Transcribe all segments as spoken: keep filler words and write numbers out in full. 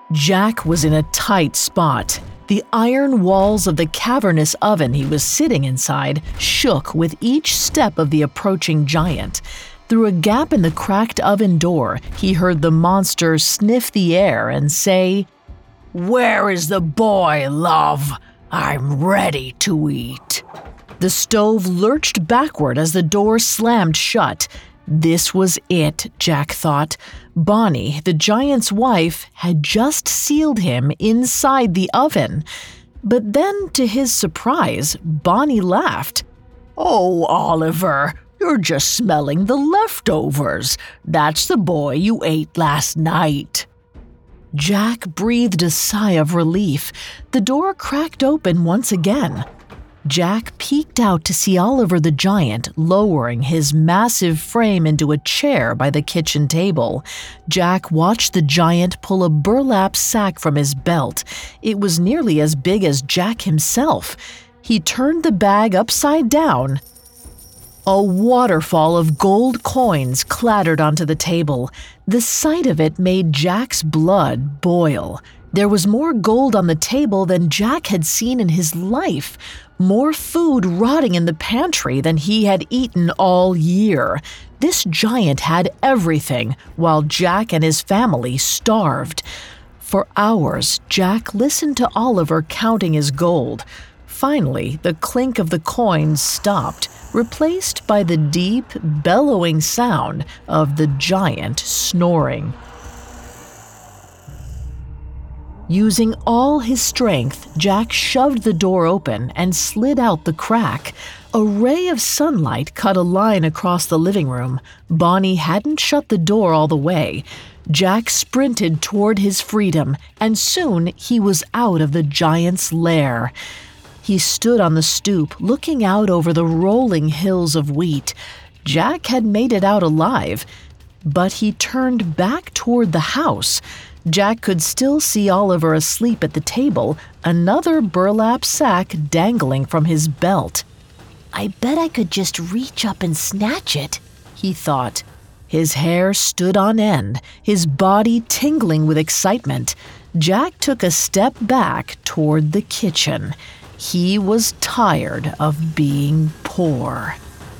Jack was in a tight spot. The iron walls of the cavernous oven he was sitting inside shook with each step of the approaching giant. Through a gap in the cracked oven door, he heard the monster sniff the air and say, "Where is the boy, love? I'm ready to eat." The stove lurched backward as the door slammed shut. This was it, Jack thought. Bonnie, the giant's wife, had just sealed him inside the oven. But then, to his surprise, Bonnie laughed. "Oh, Oliver, you're just smelling the leftovers. That's the boy you ate last night." Jack breathed a sigh of relief. The door cracked open once again. Jack peeked out to see Oliver the giant lowering his massive frame into a chair by the kitchen table. Jack watched the giant pull a burlap sack from his belt. It was nearly as big as Jack himself. He turned the bag upside down. A waterfall of gold coins clattered onto the table. The sight of it made Jack's blood boil. There was more gold on the table than Jack had seen in his life, more food rotting in the pantry than he had eaten all year. This giant had everything, while Jack and his family starved. For hours, Jack listened to Oliver counting his gold. Finally, the clink of the coins stopped, replaced by the deep, bellowing sound of the giant snoring. Using all his strength, Jack shoved the door open and slid out the crack. A ray of sunlight cut a line across the living room. Bonnie hadn't shut the door all the way. Jack sprinted toward his freedom, and soon he was out of the giant's lair. He stood on the stoop, looking out over the rolling hills of wheat. Jack had made it out alive, but he turned back toward the house. Jack could still see Oliver asleep at the table, another burlap sack dangling from his belt. "I bet I could just reach up and snatch it," he thought. His hair stood on end, his body tingling with excitement. Jack took a step back toward the kitchen. He was tired of being poor.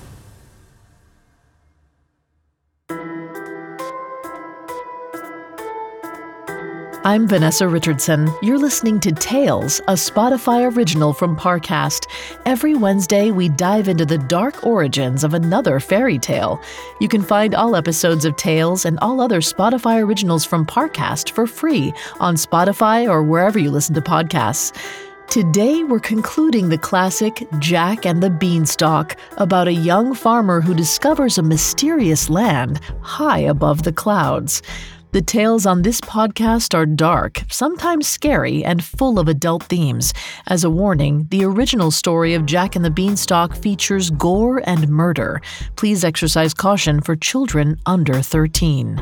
I'm Vanessa Richardson. You're listening to Tales, a Spotify original from Parcast. Every Wednesday, we dive into the dark origins of another fairy tale. You can find all episodes of Tales and all other Spotify originals from Parcast for free on Spotify or wherever you listen to podcasts. Today, we're concluding the classic Jack and the Beanstalk, about a young farmer who discovers a mysterious land high above the clouds. The tales on this podcast are dark, sometimes scary, and full of adult themes. As a warning, the original story of Jack and the Beanstalk features gore and murder. Please exercise caution for children under thirteen.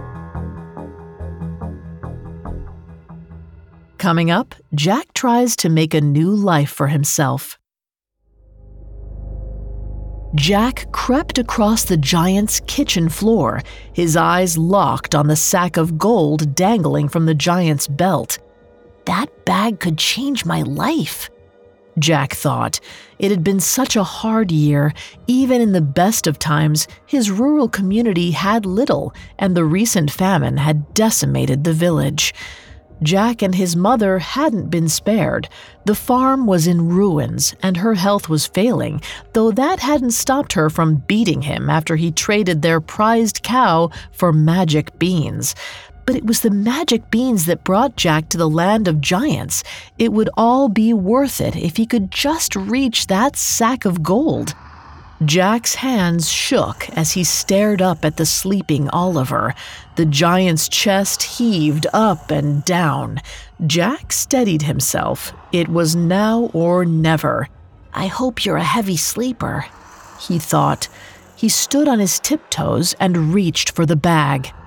Coming up, Jack tries to make a new life for himself. Jack crept across the giant's kitchen floor, his eyes locked on the sack of gold dangling from the giant's belt. That bag could change my life, Jack thought. It had been such a hard year. Even in the best of times, his rural community had little, and the recent famine had decimated the village. Jack and his mother hadn't been spared. The farm was in ruins, and her health was failing, though that hadn't stopped her from beating him after he traded their prized cow for magic beans. But it was the magic beans that brought Jack to the land of giants. It would all be worth it if he could just reach that sack of gold. Jack's hands shook as he stared up at the sleeping Oliver. The giant's chest heaved up and down. Jack steadied himself. It was now or never. "I hope you're a heavy sleeper," he thought. He stood on his tiptoes and reached for the bag.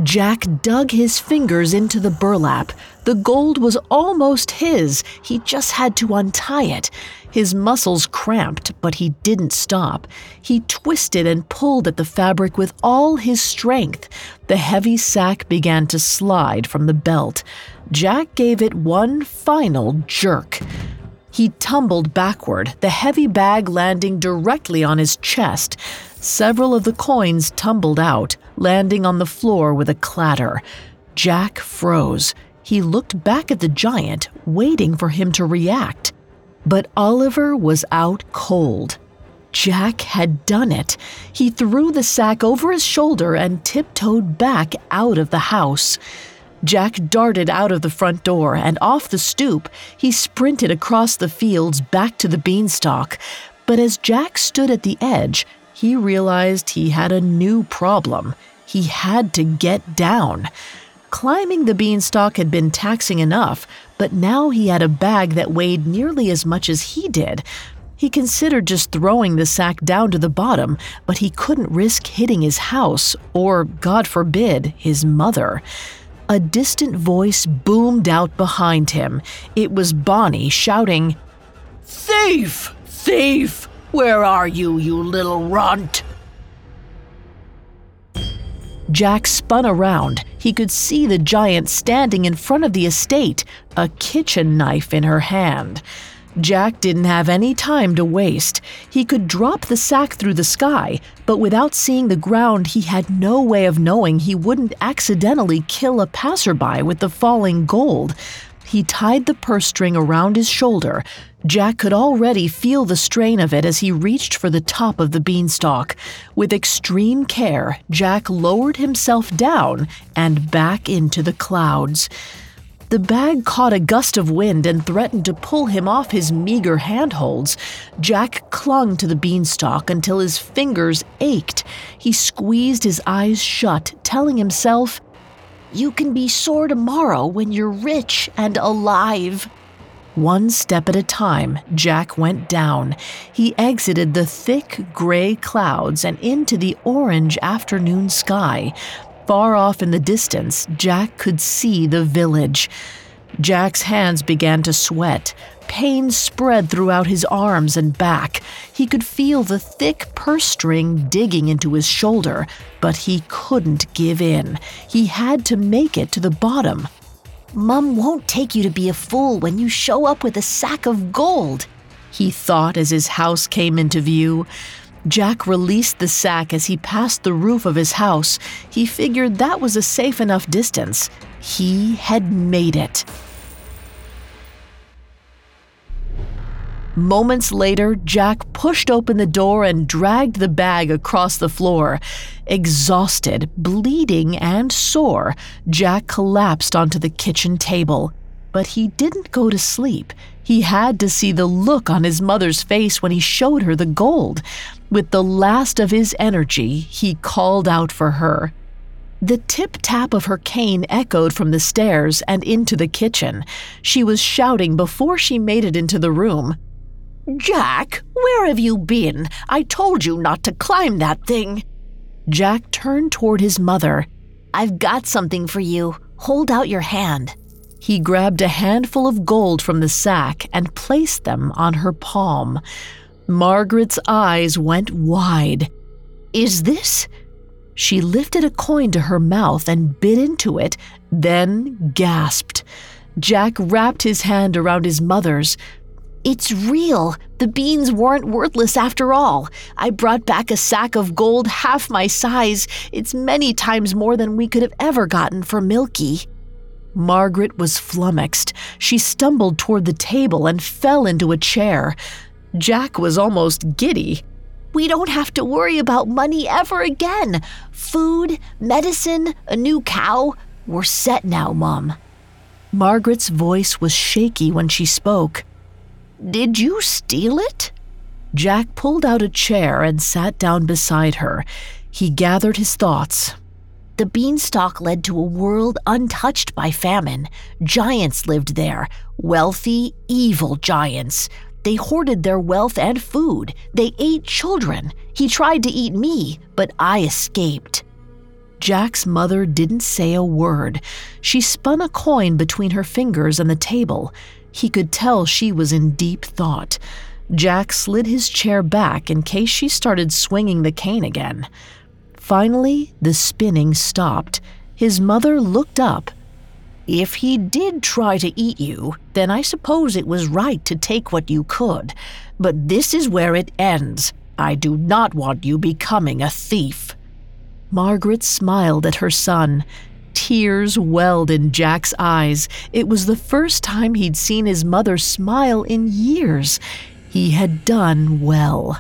Jack dug his fingers into the burlap. The gold was almost his. He just had to untie it. His muscles cramped, but he didn't stop. He twisted and pulled at the fabric with all his strength. The heavy sack began to slide from the belt. Jack gave it one final jerk. He tumbled backward, the heavy bag landing directly on his chest. Several of the coins tumbled out, landing on the floor with a clatter. Jack froze. He looked back at the giant, waiting for him to react. But Oliver was out cold. Jack had done it. He threw the sack over his shoulder and tiptoed back out of the house. Jack darted out of the front door and off the stoop. He sprinted across the fields back to the beanstalk. But as Jack stood at the edge, he realized he had a new problem. He had to get down. Climbing the beanstalk had been taxing enough, but now he had a bag that weighed nearly as much as he did. He considered just throwing the sack down to the bottom, but he couldn't risk hitting his house or, God forbid, his mother. A distant voice boomed out behind him. It was Bonnie shouting, "Thief! Thief! Where are you, you little runt?" Jack spun around. He could see the giant standing in front of the estate, a kitchen knife in her hand. Jack didn't have any time to waste. He could drop the sack through the sky, but without seeing the ground, he had no way of knowing he wouldn't accidentally kill a passerby with the falling gold. He tied the purse string around his shoulder. Jack could already feel the strain of it as he reached for the top of the beanstalk. With extreme care, Jack lowered himself down and back into the clouds. The bag caught a gust of wind and threatened to pull him off his meager handholds. Jack clung to the beanstalk until his fingers ached. He squeezed his eyes shut, telling himself, "You can be sore tomorrow when you're rich and alive." One step at a time, Jack went down. He exited the thick gray clouds and into the orange afternoon sky. Far off in the distance, Jack could see the village. Jack's hands began to sweat. Pain spread throughout his arms and back. He could feel the thick purse string digging into his shoulder, but he couldn't give in. He had to make it to the bottom. "Mom won't take you to be a fool when you show up with a sack of gold," he thought as his house came into view. Jack released the sack as he passed the roof of his house. He figured that was a safe enough distance. He had made it. Moments later, Jack pushed open the door and dragged the bag across the floor. Exhausted, bleeding, and sore, Jack collapsed onto the kitchen table. But he didn't go to sleep. He had to see the look on his mother's face when he showed her the gold. With the last of his energy, he called out for her. The tip-tap of her cane echoed from the stairs and into the kitchen. She was shouting before she made it into the room. "Jack, where have you been? I told you not to climb that thing." Jack turned toward his mother. "I've got something for you. Hold out your hand." He grabbed a handful of gold from the sack and placed them on her palm. Margaret's eyes went wide. "Is this?" She lifted a coin to her mouth and bit into it, then gasped. Jack wrapped his hand around his mother's. "It's real. The beans weren't worthless after all. I brought back a sack of gold half my size. It's many times more than we could have ever gotten for Milky." Margaret was flummoxed. She stumbled toward the table and fell into a chair. Jack was almost giddy. "We don't have to worry about money ever again. Food, medicine, a new cow. We're set now, Mom." Margaret's voice was shaky when she spoke. "Did you steal it?" Jack pulled out a chair and sat down beside her. He gathered his thoughts. "The beanstalk led to a world untouched by famine. Giants lived there, wealthy, evil giants. They hoarded their wealth and food. They ate children. He tried to eat me, but I escaped." Jack's mother didn't say a word. She spun a coin between her fingers and the table. He could tell she was in deep thought. Jack slid his chair back in case she started swinging the cane again. Finally, the spinning stopped. His mother looked up. "If he did try to eat you, then I suppose it was right to take what you could. But this is where it ends. I do not want you becoming a thief." Margaret smiled at her son. Tears welled in Jack's eyes. It was the first time he'd seen his mother smile in years. He had done well.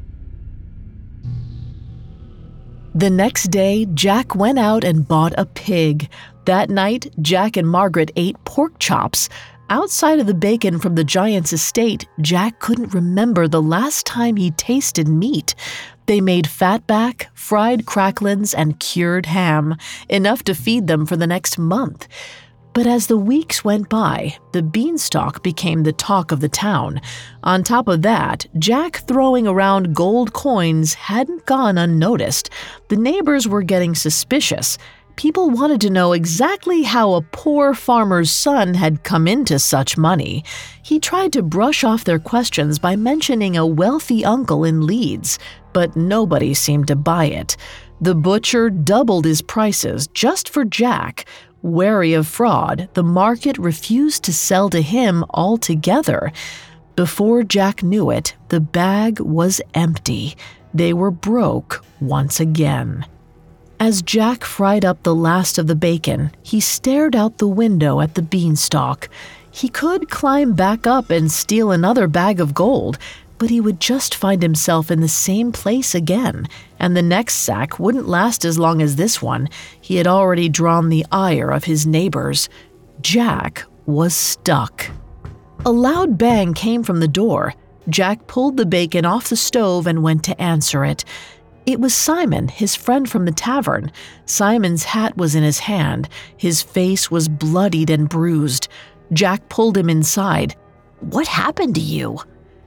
The next day, Jack went out and bought a pig. That night, Jack and Margaret ate pork chops. Outside of the bacon from the giant's estate, Jack couldn't remember the last time he tasted meat. They made fatback, fried cracklins, and cured ham, enough to feed them for the next month. But as the weeks went by, the beanstalk became the talk of the town. On top of that, Jack throwing around gold coins hadn't gone unnoticed. The neighbors were getting suspicious. People wanted to know exactly how a poor farmer's son had come into such money. He tried to brush off their questions by mentioning a wealthy uncle in Leeds, but nobody seemed to buy it. The butcher doubled his prices just for Jack. Wary of fraud, the market refused to sell to him altogether. Before Jack knew it, the bag was empty. They were broke once again. As Jack fried up the last of the bacon, he stared out the window at the beanstalk. He could climb back up and steal another bag of gold, but he would just find himself in the same place again, and the next sack wouldn't last as long as this one. He had already drawn the ire of his neighbors. Jack was stuck. A loud bang came from the door. Jack pulled the bacon off the stove and went to answer it. It was Simon, his friend from the tavern. Simon's hat was in his hand. His face was bloodied and bruised. Jack pulled him inside. "What happened to you?"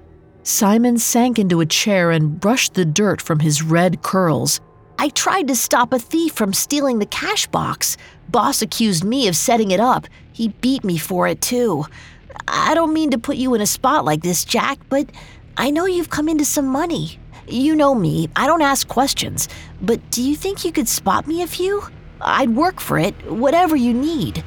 Simon sank into a chair and brushed the dirt from his red curls. "I tried to stop a thief from stealing the cash box. Boss accused me of setting it up. He beat me for it, too. I don't mean to put you in a spot like this, Jack, but I know you've come into some money. You know me, I don't ask questions, but do you think you could spot me a few? I'd work for it, whatever you need."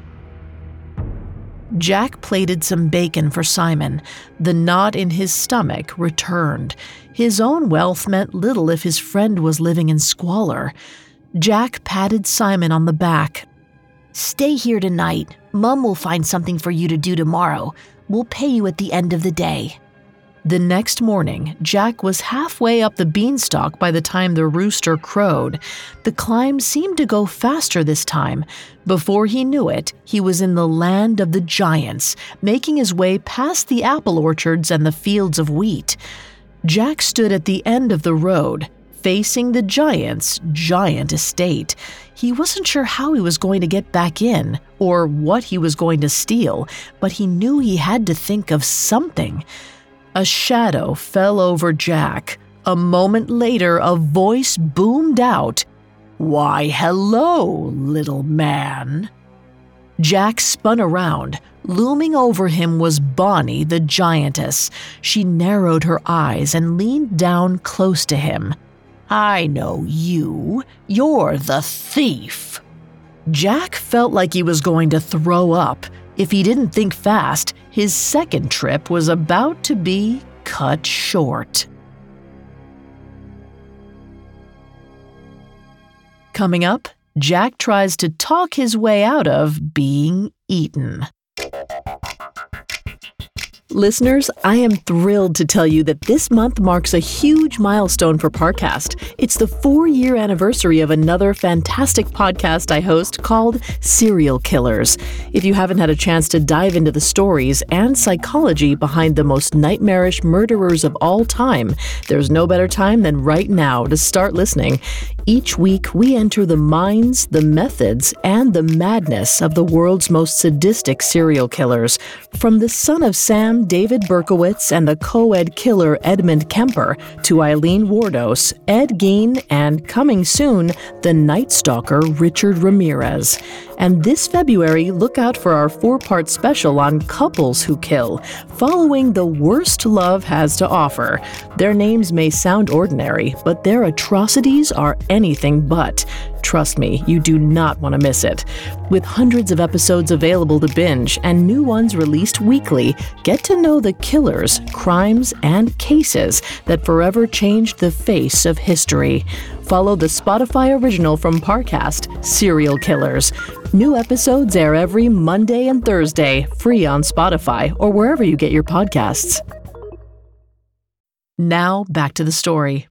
Jack plated some bacon for Simon. The knot in his stomach returned. His own wealth meant little if his friend was living in squalor. Jack patted Simon on the back. "Stay here tonight. Mum will find something for you to do tomorrow. We'll pay you at the end of the day." The next morning, Jack was halfway up the beanstalk by the time the rooster crowed. The climb seemed to go faster this time. Before he knew it, he was in the land of the giants, making his way past the apple orchards and the fields of wheat. Jack stood at the end of the road, facing the giant's giant estate. He wasn't sure how he was going to get back in, or what he was going to steal, but he knew he had to think of something. A shadow fell over Jack. A moment later, a voice boomed out, "Why, hello, little man." Jack spun around. Looming over him was Bonnie, the giantess. She narrowed her eyes and leaned down close to him. "I know you. You're the thief." Jack felt like he was going to throw up. If he didn't think fast, his second trip was about to be cut short. Coming up, Jack tries to talk his way out of being eaten. Listeners, I am thrilled to tell you that this month marks a huge milestone for Parcast. It's the four-year anniversary of another fantastic podcast I host called Serial Killers. If you haven't had a chance to dive into the stories and psychology behind the most nightmarish murderers of all time, there's no better time than right now to start listening. Each week, we enter the minds, the methods, and the madness of the world's most sadistic serial killers, from the son of Sam from David Berkowitz and the co-ed killer Edmund Kemper to Eileen Wardos, Ed Gein, and coming soon, the Night Stalker Richard Ramirez. And this February, look out for our four-part special on couples who kill, following the worst love has to offer. Their names may sound ordinary, but their atrocities are anything but. Trust me, you do not want to miss it. With hundreds of episodes available to binge and new ones released weekly, get to know the killers, crimes, and cases that forever changed the face of history. Follow the Spotify original from Parcast, Serial Killers. New episodes air every Monday and Thursday, free on Spotify or wherever you get your podcasts. Now, back to the story.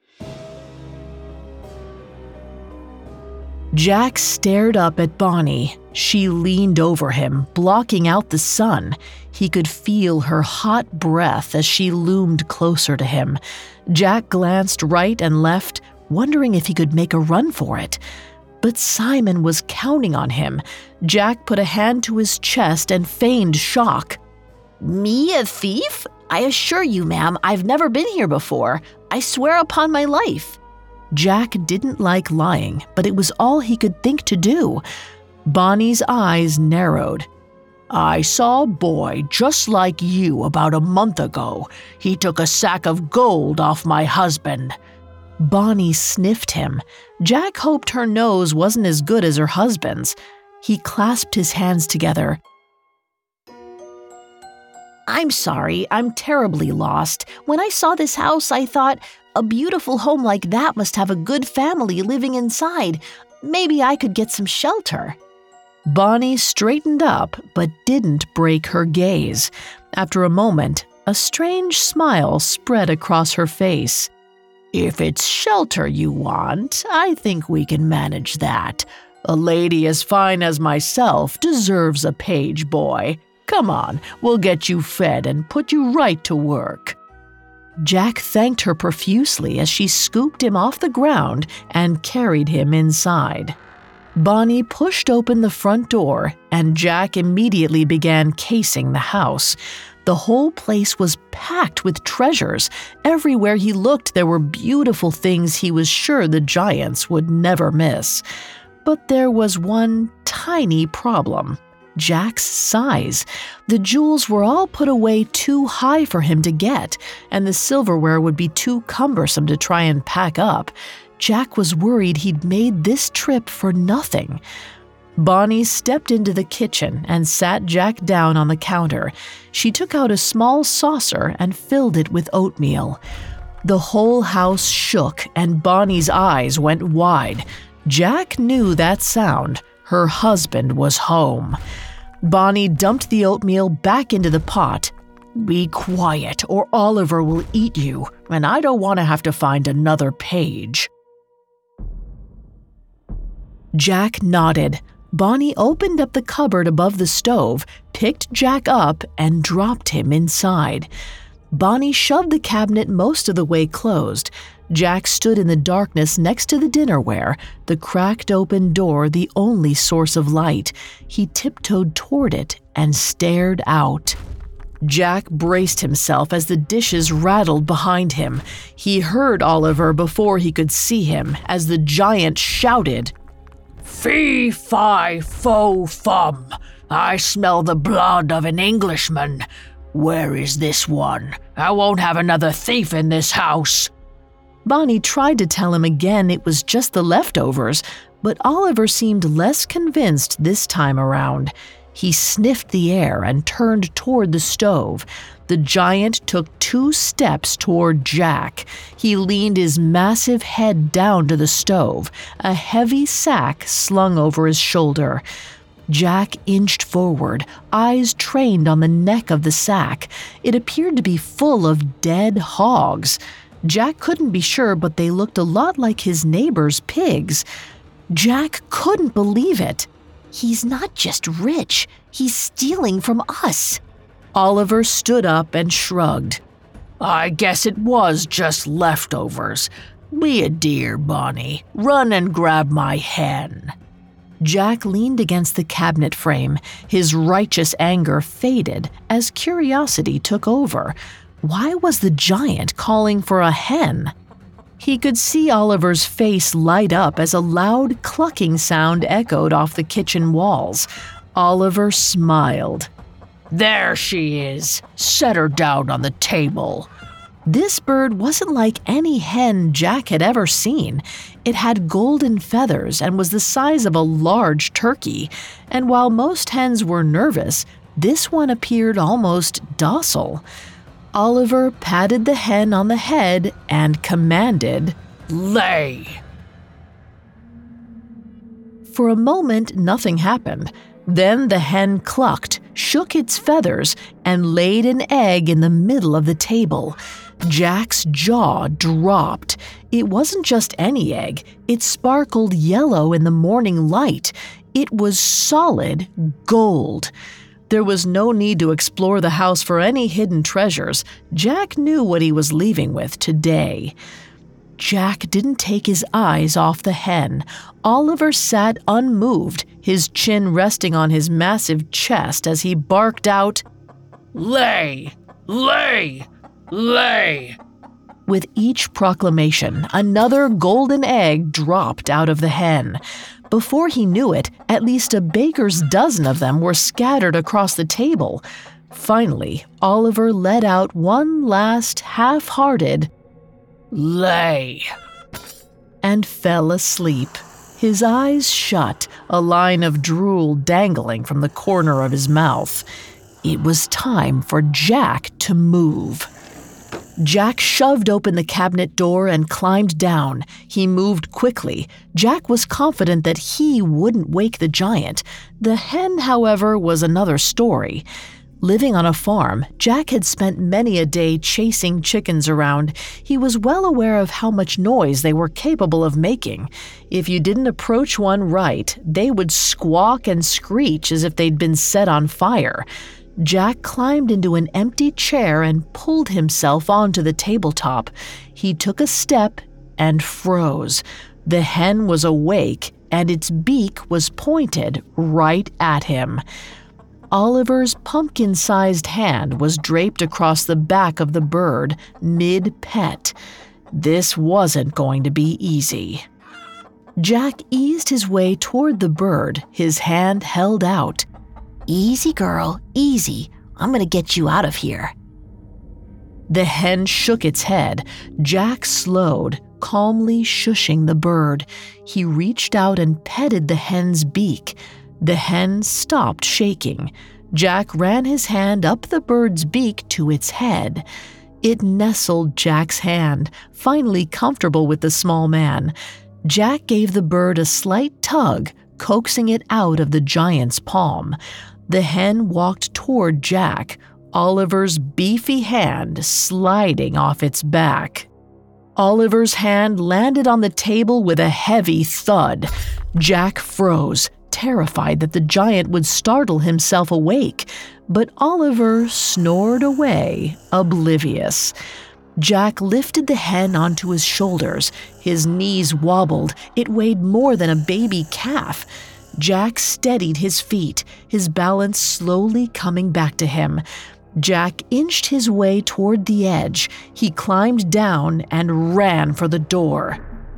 Jack stared up at Bonnie. She leaned over him, blocking out the sun. He could feel her hot breath as she loomed closer to him. Jack glanced right and left, wondering if he could make a run for it. But Simon was counting on him. Jack put a hand to his chest and feigned shock. Me, a thief? I assure you, ma'am, I've never been here before. I swear upon my life. Jack didn't like lying, but it was all he could think to do. Bonnie's eyes narrowed. I saw a boy just like you about a month ago. He took a sack of gold off my husband. Bonnie sniffed him. Jack hoped her nose wasn't as good as her husband's. He clasped his hands together. I'm sorry, I'm terribly lost. When I saw this house, I thought, a beautiful home like that must have a good family living inside. Maybe I could get some shelter. Bonnie straightened up, but didn't break her gaze. After a moment, a strange smile spread across her face. If it's shelter you want, I think we can manage that. A lady as fine as myself deserves a page boy. Come on, we'll get you fed and put you right to work. Jack thanked her profusely as she scooped him off the ground and carried him inside. Bonnie pushed open the front door, and Jack immediately began casing the house. The whole place was packed with treasures. Everywhere he looked, there were beautiful things he was sure the giants would never miss. But there was one tiny problem. Jack's size. The jewels were all put away too high for him to get, and the silverware would be too cumbersome to try and pack up. Jack was worried he'd made this trip for nothing. Bonnie stepped into the kitchen and sat Jack down on the counter. She took out a small saucer and filled it with oatmeal. The whole house shook and Bonnie's eyes went wide. Jack knew that sound. Her husband was home. Bonnie dumped the oatmeal back into the pot. Be quiet or Oliver will eat you, and I don't want to have to find another page. Jack nodded. Bonnie opened up the cupboard above the stove, picked Jack up, and dropped him inside. Bonnie shoved the cabinet most of the way closed. Jack stood in the darkness next to the dinnerware, the cracked open door the only source of light. He tiptoed toward it and stared out. Jack braced himself as the dishes rattled behind him. He heard Oliver before he could see him as the giant shouted, "Fee, fi, fo, fum! I smell the blood of an Englishman. Where is this one? I won't have another thief in this house." Bonnie tried to tell him again it was just the leftovers, but Oliver seemed less convinced this time around. He sniffed the air and turned toward the stove. The giant took two steps toward Jack. He leaned his massive head down to the stove, a heavy sack slung over his shoulder. Jack inched forward, eyes trained on the neck of the sack. It appeared to be full of dead hogs. Jack couldn't be sure, but they looked a lot like his neighbor's pigs. Jack couldn't believe it. He's not just rich, he's stealing from us. Oliver stood up and shrugged. I guess it was just leftovers. Be a dear, Bonnie. Run and grab my hen. Jack leaned against the cabinet frame. His righteous anger faded as curiosity took over. Why was the giant calling for a hen? He could see Oliver's face light up as a loud clucking sound echoed off the kitchen walls. Oliver smiled. "There she is. Set her down on the table." This bird wasn't like any hen Jack had ever seen. It had golden feathers and was the size of a large turkey, and while most hens were nervous, this one appeared almost docile. Oliver patted the hen on the head and commanded, "Lay!" For a moment, nothing happened. Then the hen clucked, shook its feathers, and laid an egg in the middle of the table. Jack's jaw dropped. It wasn't just any egg. It sparkled yellow in the morning light. It was solid gold. There was no need to explore the house for any hidden treasures. Jack knew what he was leaving with today. Jack didn't take his eyes off the hen. Oliver sat unmoved, his chin resting on his massive chest as he barked out, "Lay! Lay! Lay!" With each proclamation, another golden egg dropped out of the hen. Before he knew it, at least a baker's dozen of them were scattered across the table. Finally, Oliver let out one last half-hearted, "Lay!" and fell asleep. His eyes shut, a line of drool dangling from the corner of his mouth. It was time for Jack to move. Jack shoved open the cabinet door and climbed down. He moved quickly. Jack was confident that he wouldn't wake the giant. The hen, however, was another story. Living on a farm, Jack had spent many a day chasing chickens around. He was well aware of how much noise they were capable of making. If you didn't approach one right, they would squawk and screech as if they'd been set on fire. Jack climbed into an empty chair and pulled himself onto the tabletop. He took a step and froze. The hen was awake, and its beak was pointed right at him. Oliver's pumpkin-sized hand was draped across the back of the bird, mid-pet. This wasn't going to be easy. Jack eased his way toward the bird, his hand held out. "Easy, girl, easy. I'm gonna get you out of here." The hen shook its head. Jack slowed, calmly shushing the bird. He reached out and petted the hen's beak. The hen stopped shaking. Jack ran his hand up the bird's beak to its head. It nestled Jack's hand, finally comfortable with the small man. Jack gave the bird a slight tug, coaxing it out of the giant's palm. The hen walked toward Jack, Oliver's beefy hand sliding off its back. Oliver's hand landed on the table with a heavy thud. Jack froze, terrified that the giant would startle himself awake, but Oliver snored away, oblivious. Jack lifted the hen onto his shoulders. His knees wobbled. It weighed more than a baby calf. Jack steadied his feet, his balance slowly coming back to him. Jack inched his way toward the edge. He climbed down and ran for the door.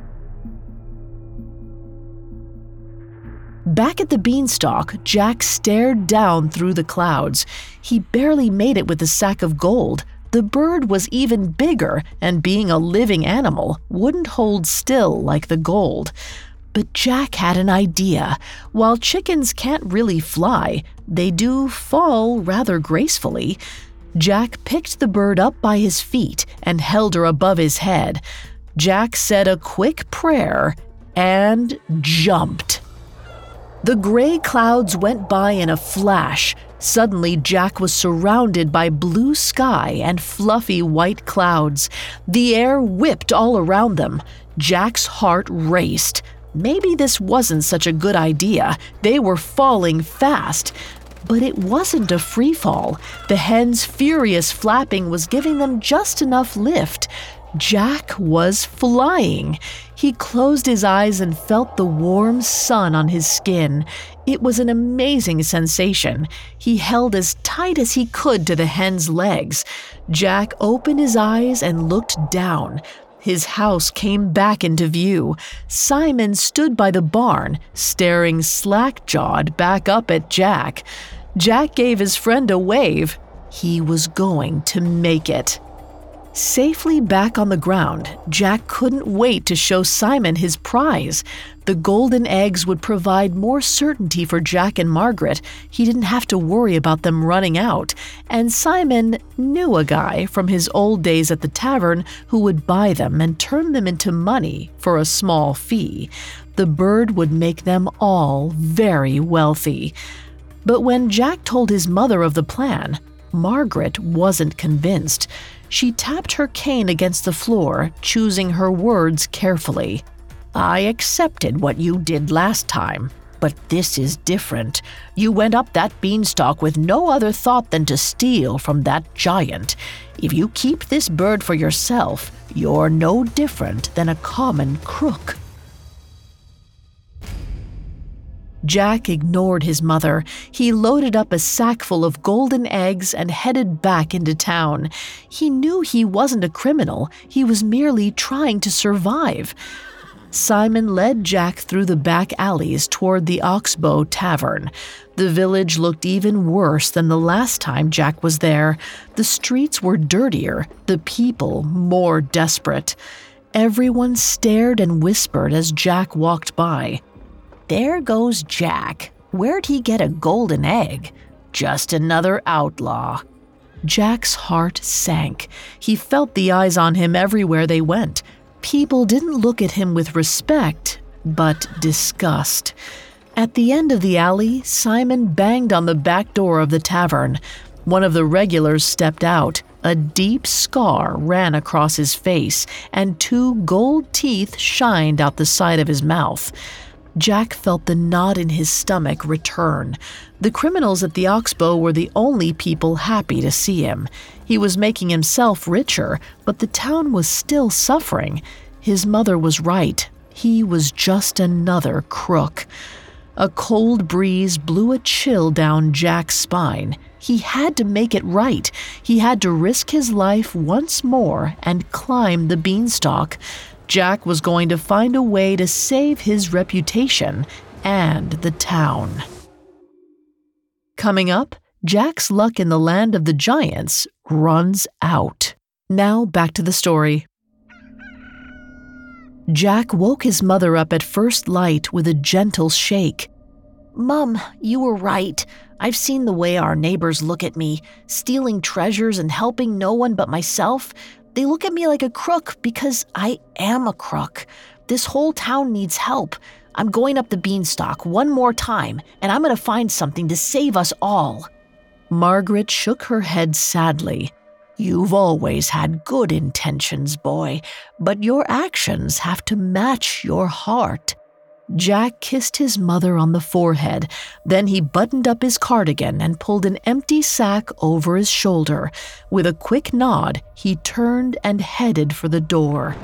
Back at the beanstalk, Jack stared down through the clouds. He barely made it with the sack of gold. The bird was even bigger, and being a living animal, wouldn't hold still like the gold. But Jack had an idea. While chickens can't really fly, they do fall rather gracefully. Jack picked the bird up by his feet and held her above his head. Jack said a quick prayer and jumped. The gray clouds went by in a flash. Suddenly, Jack was surrounded by blue sky and fluffy white clouds. The air whipped all around them. Jack's heart raced. Maybe this wasn't such a good idea. They were falling fast. But it wasn't a free fall. The hen's furious flapping was giving them just enough lift. Jack was flying. He closed his eyes and felt the warm sun on his skin. It was an amazing sensation. He held as tight as he could to the hen's legs. Jack opened his eyes and looked down. His house came back into view. Simon stood by the barn, staring slack-jawed back up at Jack. Jack gave his friend a wave. He was going to make it. Safely back on the ground, Jack couldn't wait to show Simon his prize. The golden eggs would provide more certainty for Jack and Margaret. He didn't have to worry about them running out. And Simon knew a guy from his old days at the tavern who would buy them and turn them into money for a small fee. The bird would make them all very wealthy. But when Jack told his mother of the plan, Margaret wasn't convinced. She tapped her cane against the floor, choosing her words carefully. "I accepted what you did last time, but this is different. You went up that beanstalk with no other thought than to steal from that giant. If you keep this bird for yourself, you're no different than a common crook." Jack ignored his mother. He loaded up a sack full of golden eggs and headed back into town. He knew he wasn't a criminal. He was merely trying to survive. Simon led Jack through the back alleys toward the Oxbow Tavern. The village looked even worse than the last time Jack was there. The streets were dirtier, the people more desperate. Everyone stared and whispered as Jack walked by. "There goes Jack. Where'd he get a golden egg? Just another outlaw." Jack's heart sank. He felt the eyes on him everywhere they went. People didn't look at him with respect, but disgust. At the end of the alley, Simon banged on the back door of the tavern. One of the regulars stepped out. A deep scar ran across his face, and two gold teeth shined out the side of his mouth. Jack felt the knot in his stomach return. The criminals at the Oxbow were the only people happy to see him. He was making himself richer, but the town was still suffering. His mother was right. He was just another crook. A cold breeze blew a chill down Jack's spine. He had to make it right. He had to risk his life once more and climb the beanstalk. Jack was going to find a way to save his reputation and the town. Coming up, Jack's luck in the land of the giants runs out. Now back to the story. Jack woke his mother up at first light with a gentle shake. "Mom, you were right. I've seen the way our neighbors look at me, stealing treasures and helping no one but myself. They look at me like a crook because I am a crook. This whole town needs help. I'm going up the beanstalk one more time, and I'm going to find something to save us all." Margaret shook her head sadly. "You've always had good intentions, boy, but your actions have to match your heart." Jack kissed his mother on the forehead. Then he buttoned up his cardigan and pulled an empty sack over his shoulder. With a quick nod, he turned and headed for the door.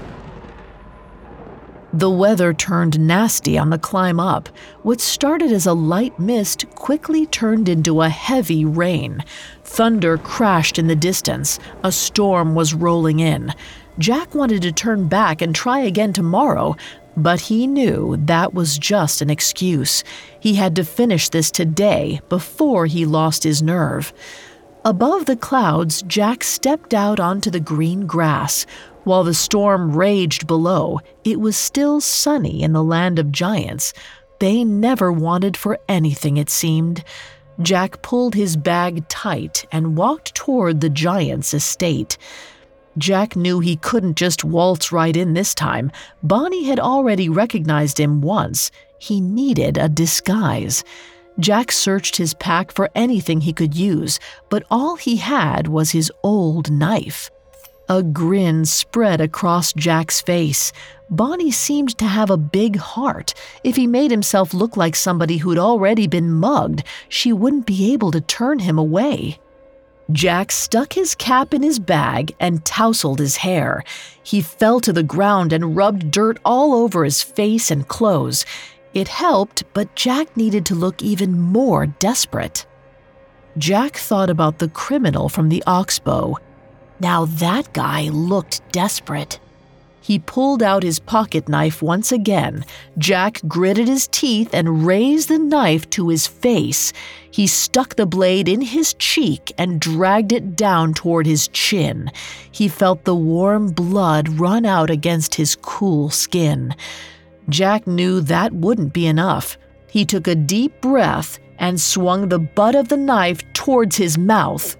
The weather turned nasty on the climb up. What started as a light mist quickly turned into a heavy rain. Thunder crashed in the distance. A storm was rolling in. Jack wanted to turn back and try again tomorrow, but he knew that was just an excuse. He had to finish this today before he lost his nerve. Above the clouds, Jack stepped out onto the green grass. While the storm raged below, it was still sunny in the land of giants. They never wanted for anything, it seemed. Jack pulled his bag tight and walked toward the giant's estate. Jack knew he couldn't just waltz right in this time. Bonnie had already recognized him once. He needed a disguise. Jack searched his pack for anything he could use, but all he had was his old knife. A grin spread across Jack's face. Bonnie seemed to have a big heart. If he made himself look like somebody who'd already been mugged, she wouldn't be able to turn him away. Jack stuck his cap in his bag and tousled his hair. He fell to the ground and rubbed dirt all over his face and clothes. It helped, but Jack needed to look even more desperate. Jack thought about the criminal from the Oxbow. Now that guy looked desperate. He pulled out his pocket knife once again. Jack gritted his teeth and raised the knife to his face. He stuck the blade in his cheek and dragged it down toward his chin. He felt the warm blood run out against his cool skin. Jack knew that wouldn't be enough. He took a deep breath and swung the butt of the knife towards his mouth.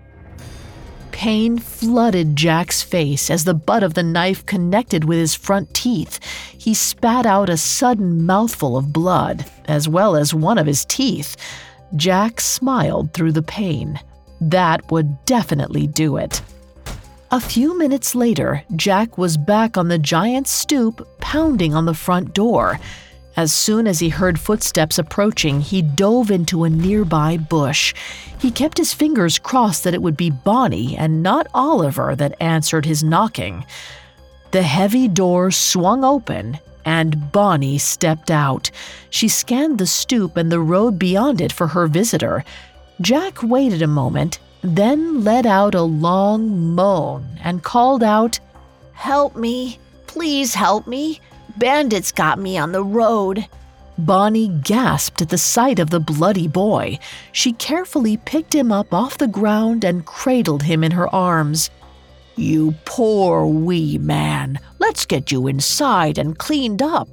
Pain flooded Jack's face as the butt of the knife connected with his front teeth. He spat out a sudden mouthful of blood, as well as one of his teeth. Jack smiled through the pain. That would definitely do it. A few minutes later, Jack was back on the giant's stoop, pounding on the front door. As soon as he heard footsteps approaching, he dove into a nearby bush. He kept his fingers crossed that it would be Bonnie and not Oliver that answered his knocking. The heavy door swung open, and Bonnie stepped out. She scanned the stoop and the road beyond it for her visitor. Jack waited a moment, then let out a long moan and called out, "Help me! Please help me! Bandits got me on the road." Bonnie gasped at the sight of the bloody boy. She carefully picked him up off the ground and cradled him in her arms. "You poor wee man, let's get you inside and cleaned up."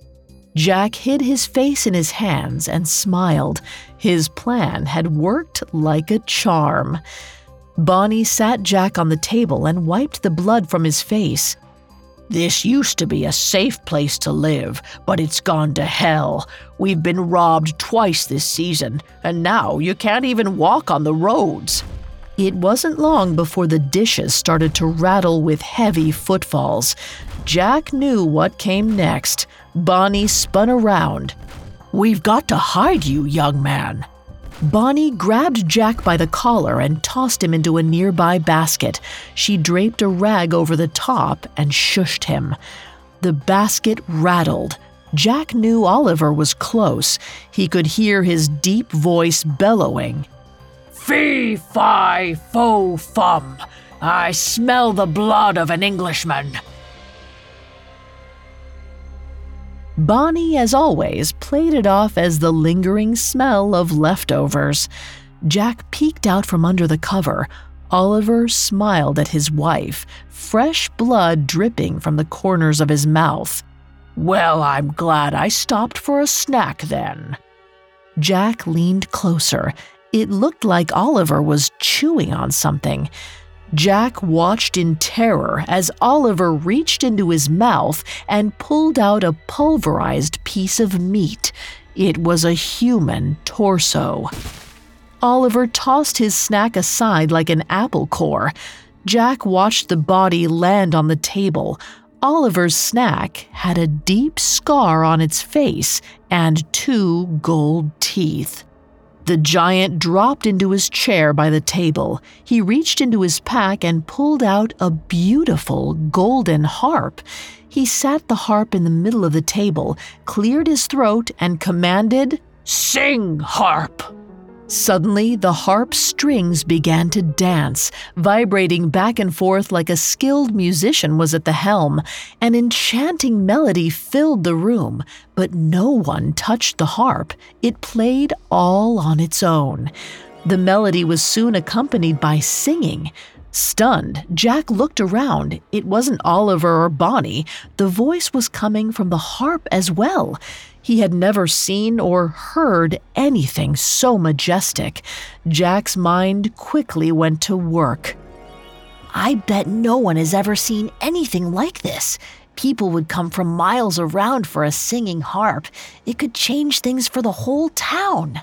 Jack hid his face in his hands and smiled. His plan had worked like a charm. Bonnie sat Jack on the table and wiped the blood from his face. "This used to be a safe place to live, but it's gone to hell. We've been robbed twice this season, and now you can't even walk on the roads." It wasn't long before the dishes started to rattle with heavy footfalls. Jack knew what came next. Bonnie spun around. "We've got to hide you, young man." Bonnie grabbed Jack by the collar and tossed him into a nearby basket. She draped a rag over the top and shushed him. The basket rattled. Jack knew Oliver was close. He could hear his deep voice bellowing, "Fee, fi, fo, fum! I smell the blood of an Englishman." Bonnie, as always, played it off as the lingering smell of leftovers. Jack peeked out from under the cover. Oliver smiled at his wife, fresh blood dripping from the corners of his mouth. "Well, I'm glad I stopped for a snack then." Jack leaned closer. It looked like Oliver was chewing on something. Jack watched in terror as Oliver reached into his mouth and pulled out a pulverized piece of meat. It was a human torso. Oliver tossed his snack aside like an apple core. Jack watched the body land on the table. Oliver's snack had a deep scar on its face and two gold teeth. The giant dropped into his chair by the table. He reached into his pack and pulled out a beautiful golden harp. He sat the harp in the middle of the table, cleared his throat, and commanded, "Sing, harp!" Suddenly, the harp strings began to dance, vibrating back and forth like a skilled musician was at the helm. An enchanting melody filled the room, but no one touched the harp. It played all on its own. The melody was soon accompanied by singing. Stunned, Jack looked around. It wasn't Oliver or Bonnie. The voice was coming from the harp as well. He had never seen or heard anything so majestic. Jack's mind quickly went to work. "I bet no one has ever seen anything like this. People would come from miles around for a singing harp. It could change things for the whole town."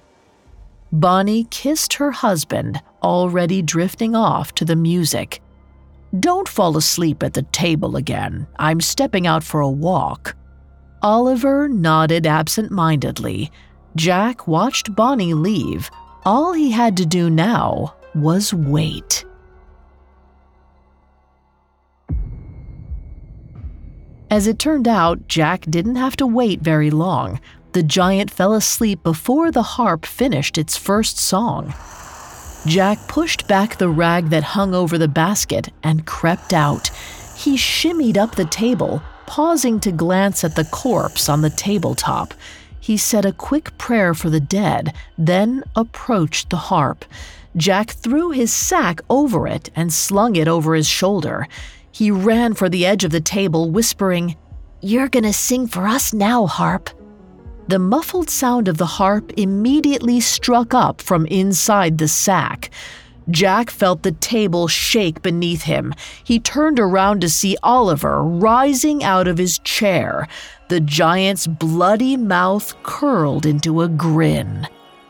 Bonnie kissed her husband, already drifting off to the music. "Don't fall asleep at the table again. I'm stepping out for a walk." Oliver nodded absent-mindedly. Jack watched Bonnie leave. All he had to do now was wait. As it turned out, Jack didn't have to wait very long. The giant fell asleep before the harp finished its first song. Jack pushed back the rag that hung over the basket and crept out. He shimmied up the table, pausing to glance at the corpse on the tabletop. He said a quick prayer for the dead, then approached the harp. Jack threw his sack over it and slung it over his shoulder. He ran for the edge of the table, whispering, "You're gonna sing for us now, harp." The muffled sound of the harp immediately struck up from inside the sack. Jack felt the table shake beneath him. He turned around to see Oliver rising out of his chair. The giant's bloody mouth curled into a grin.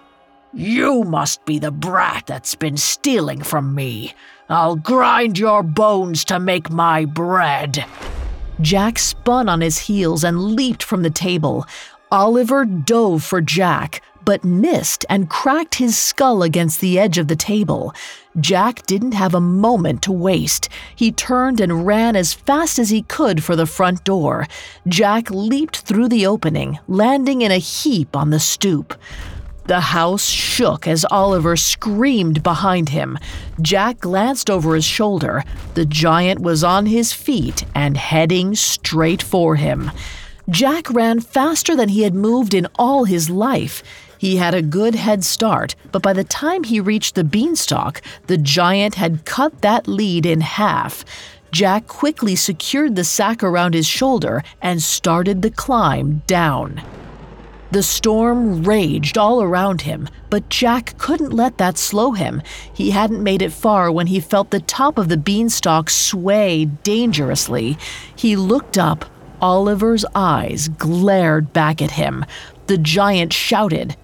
"You must be the brat that's been stealing from me. I'll grind your bones to make my bread." Jack spun on his heels and leaped from the table. Oliver dove for Jack, but missed and cracked his skull against the edge of the table. Jack didn't have a moment to waste. He turned and ran as fast as he could for the front door. Jack leaped through the opening, landing in a heap on the stoop. The house shook as Oliver screamed behind him. Jack glanced over his shoulder. The giant was on his feet and heading straight for him. Jack ran faster than he had moved in all his life. He had a good head start, but by the time he reached the beanstalk, the giant had cut that lead in half. Jack quickly secured the sack around his shoulder and started the climb down. The storm raged all around him, but Jack couldn't let that slow him. He hadn't made it far when he felt the top of the beanstalk sway dangerously. He looked up. Oliver's eyes glared back at him. The giant shouted,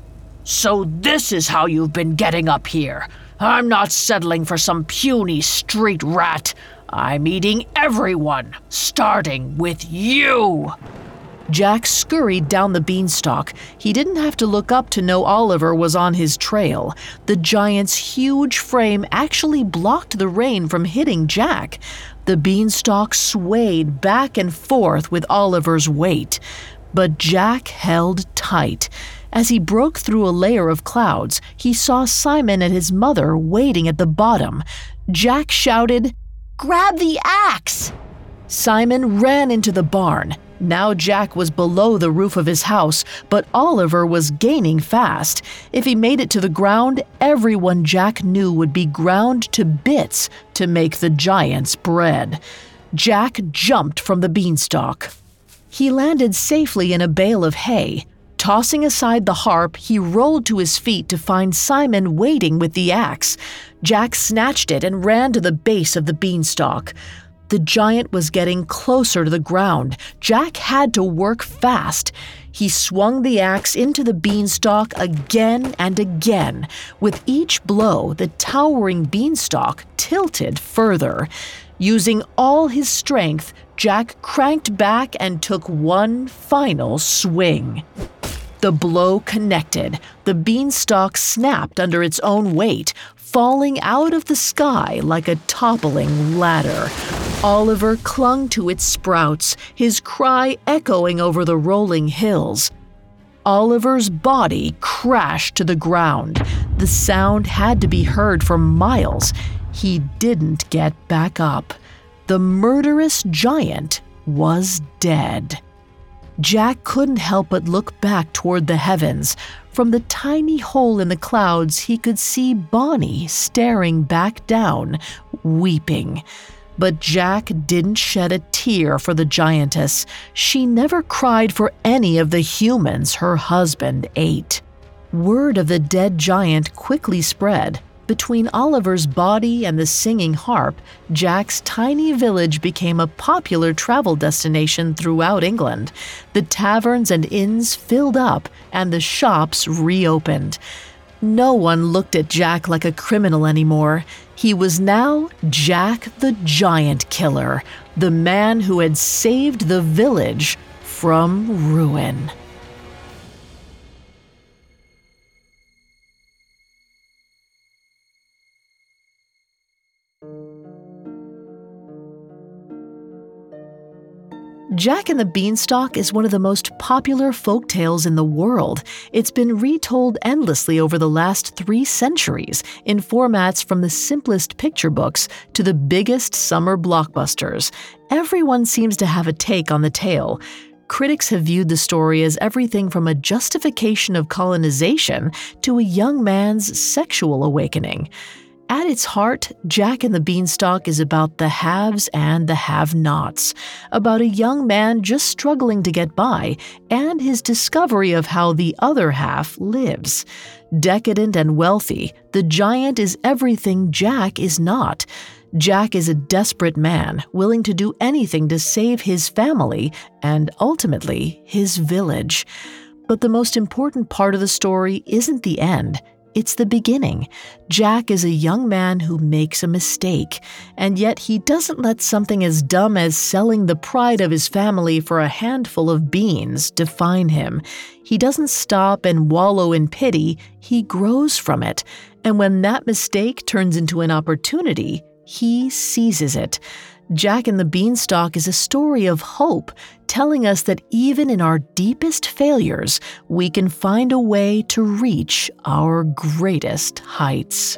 "So this is how you've been getting up here. I'm not settling for some puny street rat. I'm eating everyone, starting with you." Jack scurried down the beanstalk. He didn't have to look up to know Oliver was on his trail. The giant's huge frame actually blocked the rain from hitting Jack. The beanstalk swayed back and forth with Oliver's weight, but Jack held tight. As he broke through a layer of clouds, he saw Simon and his mother waiting at the bottom. Jack shouted, "Grab the axe!" Simon ran into the barn. Now Jack was below the roof of his house, but Oliver was gaining fast. If he made it to the ground, everyone Jack knew would be ground to bits to make the giant's bread. Jack jumped from the beanstalk. He landed safely in a bale of hay. Tossing aside the harp, he rolled to his feet to find Simon waiting with the axe. Jack snatched it and ran to the base of the beanstalk. The giant was getting closer to the ground. Jack had to work fast. He swung the axe into the beanstalk again and again. With each blow, the towering beanstalk tilted further. Using all his strength, Jack cranked back and took one final swing. The blow connected. The beanstalk snapped under its own weight, falling out of the sky like a toppling ladder. Oliver clung to its sprouts, his cry echoing over the rolling hills. Oliver's body crashed to the ground. The sound had to be heard for miles. He didn't get back up. The murderous giant was dead. Jack couldn't help but look back toward the heavens. From the tiny hole in the clouds, he could see Bonnie staring back down, weeping. But Jack didn't shed a tear for the giantess. She never cried for any of the humans her husband ate. Word of the dead giant quickly spread. Between Oliver's body and the singing harp, Jack's tiny village became a popular travel destination throughout England. The taverns and inns filled up, and the shops reopened. No one looked at Jack like a criminal anymore. He was now Jack the Giant Killer, the man who had saved the village from ruin. Jack and the Beanstalk is one of the most popular folk tales in the world. It's been retold endlessly over the last three centuries in formats from the simplest picture books to the biggest summer blockbusters. Everyone seems to have a take on the tale. Critics have viewed the story as everything from a justification of colonization to a young man's sexual awakening. At its heart, Jack and the Beanstalk is about the haves and the have-nots, about a young man just struggling to get by, and his discovery of how the other half lives. Decadent and wealthy, the giant is everything Jack is not. Jack is a desperate man, willing to do anything to save his family and, ultimately, his village. But the most important part of the story isn't the end. It's the beginning. Jack is a young man who makes a mistake, and yet he doesn't let something as dumb as selling the pride of his family for a handful of beans define him. He doesn't stop and wallow in pity, he grows from it. And when that mistake turns into an opportunity, he seizes it. Jack and the Beanstalk is a story of hope, telling us that even in our deepest failures, we can find a way to reach our greatest heights.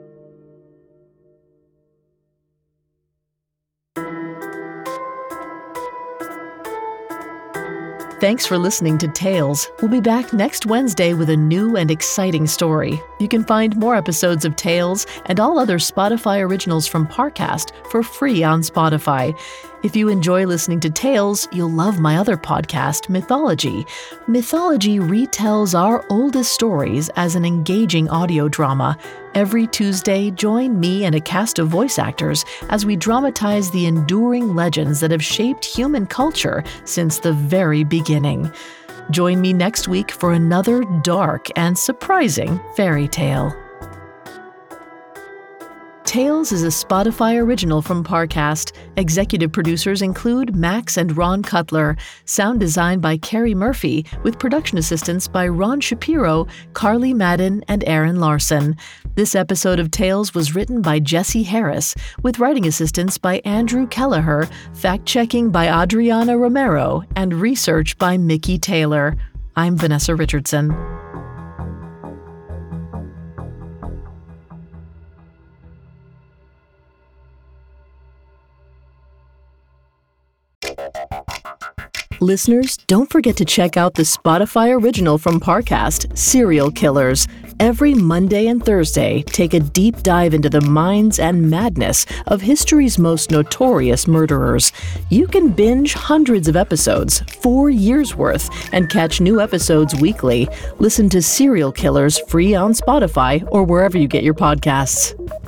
Thanks for listening to Tales. We'll be back next Wednesday with a new and exciting story. You can find more episodes of Tales and all other Spotify originals from Parcast for free on Spotify. If you enjoy listening to Tales, you'll love my other podcast, Mythology. Mythology retells our oldest stories as an engaging audio drama. Every Tuesday, join me and a cast of voice actors as we dramatize the enduring legends that have shaped human culture since the very beginning. Join me next week for another dark and surprising fairy tale. Tales is a Spotify original from Parcast. Executive producers include Max and Ron Cutler. Sound design by Carrie Murphy, with production assistance by Ron Shapiro, Carly Madden, and Aaron Larson. This episode of Tales was written by Jesse Harris, with writing assistance by Andrew Kelleher, fact-checking by Adriana Romero, and research by Mickey Taylor. I'm Vanessa Richardson. Listeners, don't forget to check out the Spotify original from Parcast, Serial Killers. Every Monday and Thursday, take a deep dive into the minds and madness of history's most notorious murderers. You can binge hundreds of episodes, four years worth, and catch new episodes weekly. Listen to Serial Killers free on Spotify or wherever you get your podcasts.